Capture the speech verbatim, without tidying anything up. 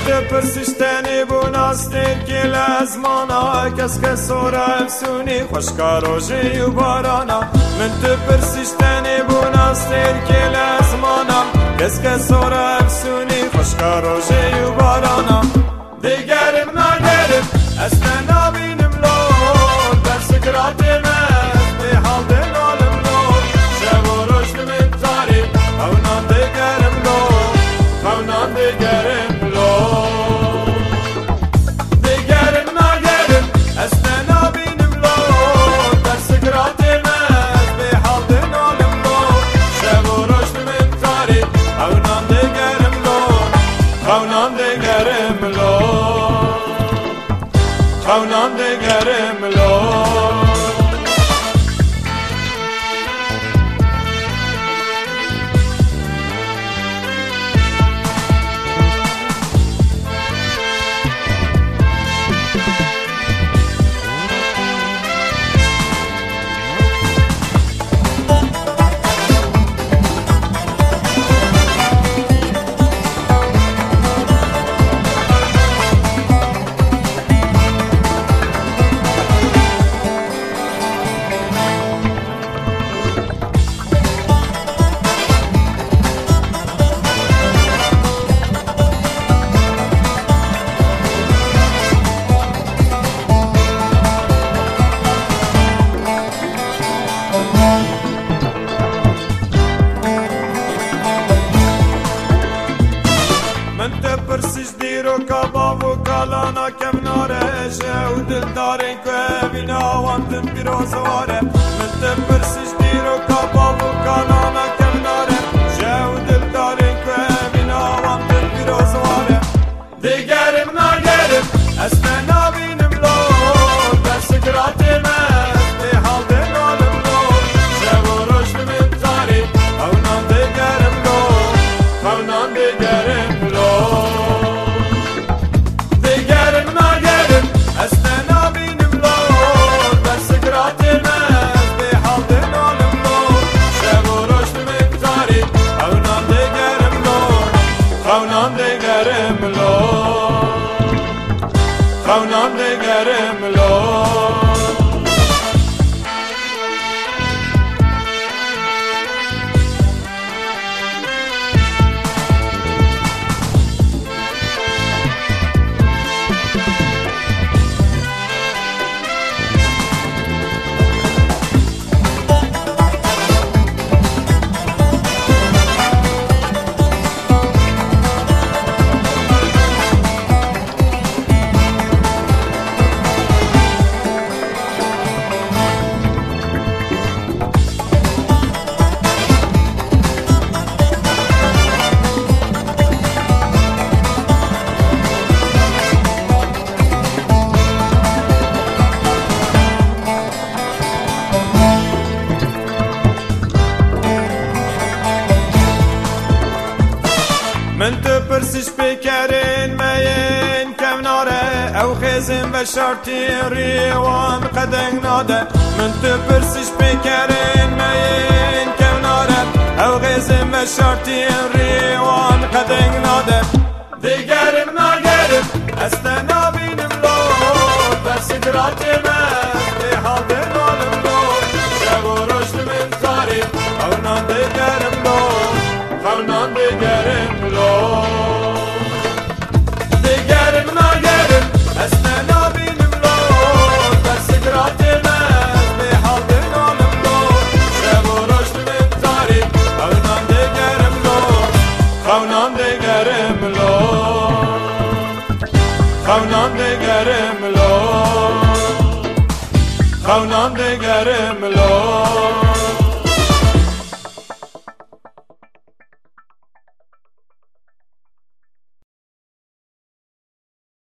پرسیشتنی بون استیر که لازمانا کس که سورا افسونی خوشکا روژی و بارانا من تو پرسیشتنی بون استیر که لازمانا کس که سورا افسونی خوشکا روژی و بارانا دیگرم نگرم اصلا نبینم لور در سکرات مست به حال دنالم لور شب و روشت من تاری خونان دیگرم لور خونان دیگرم خونان دیگرم لور پرسیش دیرو کباب و کالانا کم نارشه و دل دارین که بینا واندن بیروزواره من ته پرسیش دیرو کباب و کالانا کم نارشه و دل دارین که بینا واندن بیروزواره دیگرم نگرم اصلا نبینم لور در سکرات مست به حال دنالم لور شب و روشت من تاری خونان دیگرم لور خونان دیگرم لور خونان دیگرم لور خونان دیگرم لور من تو پرسیش بکرین مین کم ناره او خیزم و شرطی ریوان قدنگ ناده من تو پرسیش بکرین مین کم ناره او خیزم و شرطی ریوان قدنگ ناده دیگرم نگرم اصلا نبینم لور در سکرات مست به حال دنالم لور شب و روشت من تاری خونان دیگرم لور خونان دیگرم لور دیگرم نگرم اصلا نبینم لور در سکرات مست به حال دنالم لور شب و روشت من تاری خونان دیگرم لور خونان دیگرم لور خونان دیگرم لور خونان دیگرم لور